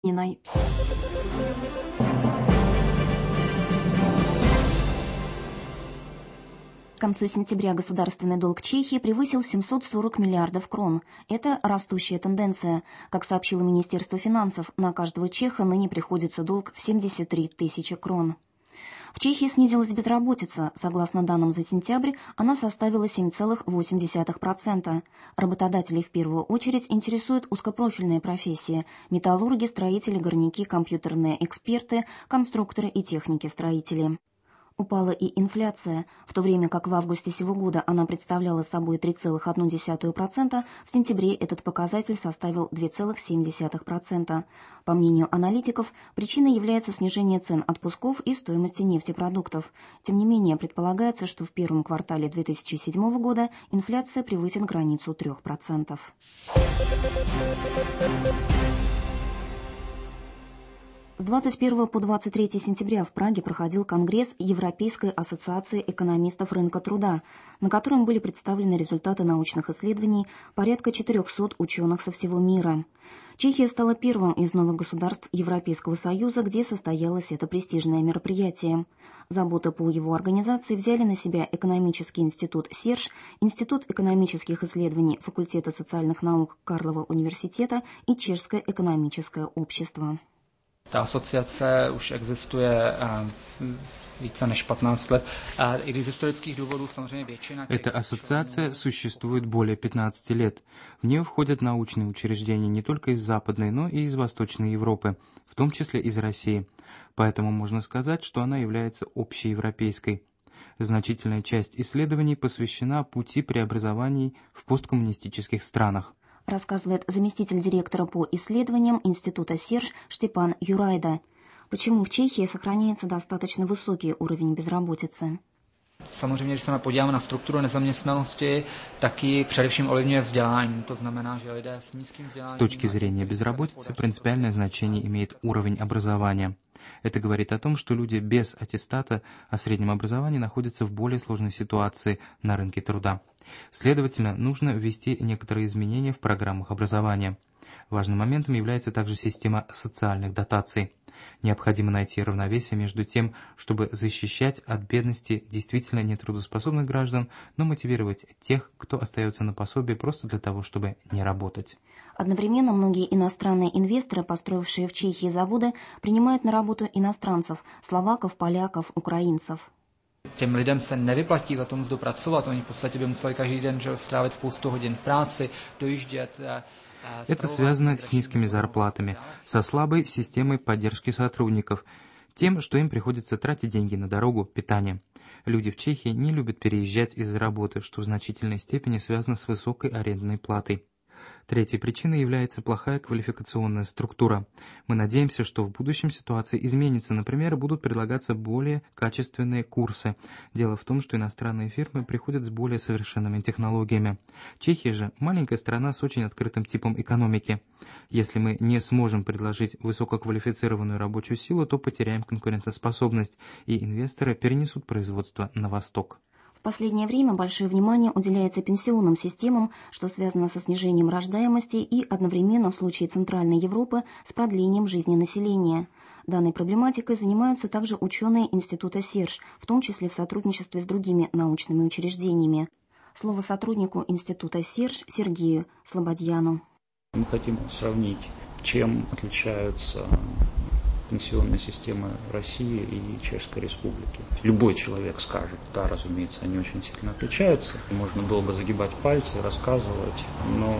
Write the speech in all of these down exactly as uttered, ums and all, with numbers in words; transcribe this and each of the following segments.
Ниной. К концу сентября государственный долг Чехии превысил семьсот сорок миллиардов крон. Это растущая тенденция. Как сообщило Министерство финансов, на каждого чеха ныне приходится долг в семьдесят три тысячи крон. В Чехии снизилась безработица. Согласно данным за сентябрь, она составила семь целых восемь десятых процента. Работодателей в первую очередь интересуют узкопрофильные профессии – металлурги, строители, горняки, компьютерные эксперты, конструкторы и техники-строители. Упала и инфляция. В то время как в августе сего года она представляла собой три целых одну десятую процента, в сентябре этот показатель составил два целых семь десятых процента. По мнению аналитиков, причиной является снижение цен отпусков и стоимости нефтепродуктов. Тем не менее, предполагается, что в первом квартале две тысячи седьмого года инфляция превысит границу трех процентов. С двадцать первого по двадцать третье сентября в Праге проходил Конгресс Европейской ассоциации экономистов рынка труда, на котором были представлены результаты научных исследований порядка четырехсот ученых со всего мира. Чехия стала первым из новых государств Европейского Союза, где состоялось это престижное мероприятие. Заботы по его организации взяли на себя Экономический институт СЕРЖ, Институт экономических исследований Факультета социальных наук Карлова университета и Чешское экономическое общество. Ta asociace už existuje více než patnáct let, a i když z historických důvodů samozřejmě většina... Эта ассоциация существует более пятнадцати лет. В нее входят научные учреждения не только из Западной, но и из Восточной Европы, в том числе из России. Поэтому можно сказать, что она является общеевропейской. Значительная часть исследований посвящена пути преобразований в посткоммунистических странах, рассказывает заместитель директора по исследованиям Института СЕРЖ Штепан Юрайда. Почему в Чехии сохраняется достаточно высокий уровень безработицы? Samozřejmě, když se podíváme na strukturu nezaměstnanosti, taky především ovlivňuje vzdělání. To znamená, že lidé с низким vzděláním... С точки зрения безработицы принципиальное значение имеет уровень образования. Это говорит о том, что люди без аттестата о среднем образовании находятся в более сложной ситуации на рынке труда. Следовательно, нужно ввести некоторые изменения в программах образования. Важным моментом является также система социальных дотаций. Необходимо найти равновесие между тем, чтобы защищать от бедности действительно нетрудоспособных граждан, но мотивировать тех, кто остается на пособии просто для того, чтобы не работать. Одновременно многие иностранные инвесторы, построившие в Чехии заводы, принимают на работу иностранцев – словаков, поляков, украинцев. Těm lidem se nevyplatí za tu mzdu pracovat, oni v podstatě by museli každý den strávit spoustu hodin v práci, dojíždět. Это связано с низкими зарплатами, со слабой системой поддержки сотрудников, тем, что им приходится тратить деньги на дорогу, питание. Люди в Чехии не любят переезжать из-за работы, что в значительной степени связано с высокой арендной платой. Третьей причиной является плохая квалификационная структура. Мы надеемся, что в будущем ситуация изменится. Например, будут предлагаться более качественные курсы. Дело в том, что иностранные фирмы приходят с более совершенными технологиями. Чехия же маленькая страна с очень открытым типом экономики. Если мы не сможем предложить высококвалифицированную рабочую силу, то потеряем конкурентоспособность, и инвесторы перенесут производство на восток. В последнее время большое внимание уделяется пенсионным системам, что связано со снижением рождаемости и одновременно в случае Центральной Европы с продлением жизни населения. Данной проблематикой занимаются также ученые Института СЕРЖ, в том числе в сотрудничестве с другими научными учреждениями. Слово сотруднику Института СЕРЖ Сергею Слободьяну. Мы хотим сравнить, чем отличаются пенсионной системы России и Чешской Республики. Любой человек скажет, да, разумеется, они очень сильно отличаются. Можно долго загибать пальцы, рассказывать, но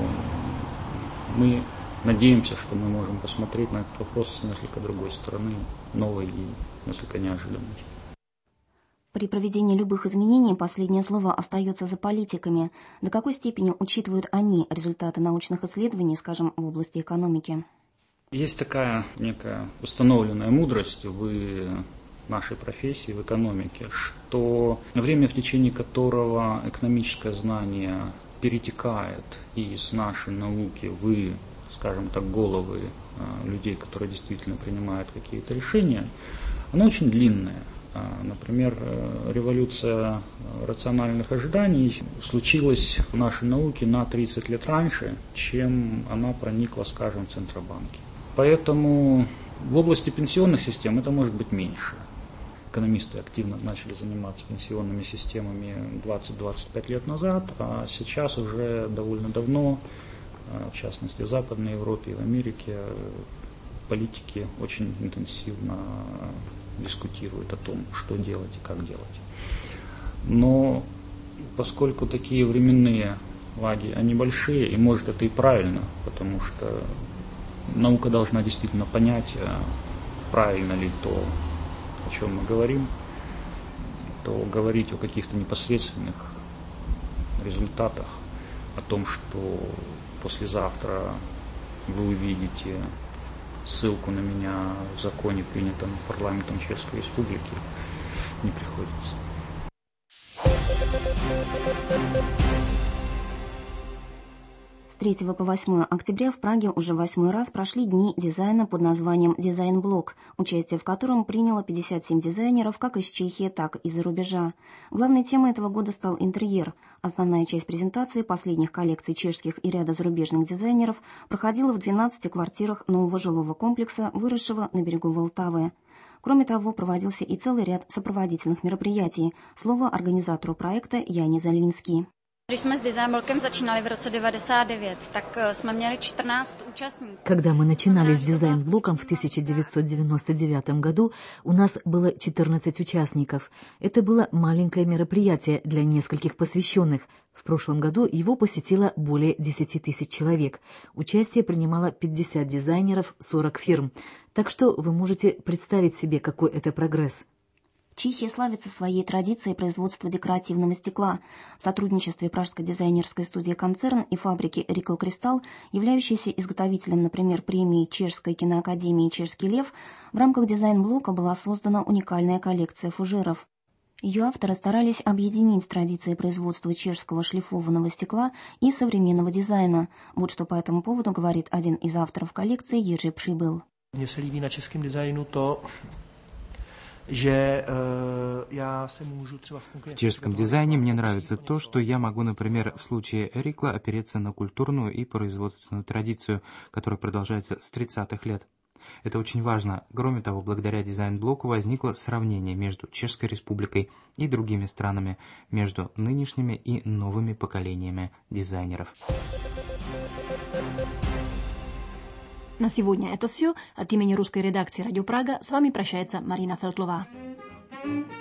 мы надеемся, что мы можем посмотреть на этот вопрос с несколько другой стороны, новой и несколько неожиданной. При проведении любых изменений последнее слово остается за политиками. До какой степени учитывают они результаты научных исследований, скажем, в области экономики? Есть такая некая установленная мудрость в нашей профессии, в экономике, что время, в течение которого экономическое знание перетекает из нашей науки в, скажем так, головы людей, которые действительно принимают какие-то решения, оно очень длинное. Например, революция рациональных ожиданий случилась в нашей науке на тридцать лет раньше, чем она проникла, скажем, в Центробанки. Поэтому в области пенсионных систем это может быть меньше. Экономисты активно начали заниматься пенсионными системами двадцать-двадцать пять лет назад, а сейчас уже довольно давно, в частности в Западной Европе и в Америке, политики очень интенсивно дискутируют о том, что делать и как делать. Но поскольку такие временные лаги, они большие, и может это и правильно, потому что наука должна действительно понять, правильно ли то, о чем мы говорим, то говорить о каких-то непосредственных результатах, о том, что послезавтра вы увидите ссылку на меня в законе, принятом парламентом Чешской Республики, не приходится. С третьего по восьмое октября в Праге уже восьмой раз прошли дни дизайна под названием «Дизайн-блок», участие в котором приняло пятьдесят семь дизайнеров как из Чехии, так и из-за рубежа. Главной темой этого года стал интерьер. Основная часть презентации последних коллекций чешских и ряда зарубежных дизайнеров проходила в двенадцати квартирах нового жилого комплекса, выросшего на берегу Волтавы. Кроме того, проводился и целый ряд сопроводительных мероприятий. Слово организатору проекта Яне Залинский. Když jsme s Designblokem začínali v roce девяносто девять, так jsme měli čtrnáct участников. Когда мы начинали с Дизайн-блоком в тысяча девятьсот девяносто девятом году, у нас было четырнадцать участников. Это было маленькое мероприятие для нескольких посвященных. В прошлом году его посетило более десяти тысяч человек. Участие принимало пятьдесят дизайнеров, сорок фирм. Так что вы можете представить себе, какой это прогресс. Чехия славится своей традицией производства декоративного стекла. В сотрудничестве Пражской дизайнерской студии «Концерн» и фабрики «Рикл Кристалл», являющейся изготовителем, например, премии Чешской киноакадемии «Чешский лев», в рамках дизайн-блока была создана уникальная коллекция фужеров. Ее авторы старались объединить традиции производства чешского шлифованного стекла и современного дизайна. Вот что по этому поводу говорит один из авторов коллекции Jiří Přibyl. Mně se líbí na českém designu to, В чешском дизайне мне нравится то, что я могу, например, в случае Рикла опереться на культурную и производственную традицию, которая продолжается с тридцатых лет. Это очень важно. Кроме того, благодаря дизайн-блоку возникло сравнение между Чешской Республикой и другими странами, между нынешними и новыми поколениями дизайнеров. На сегодня это все. От имени русской редакции «Радио Прага» с вами прощается Марина Фелтлова.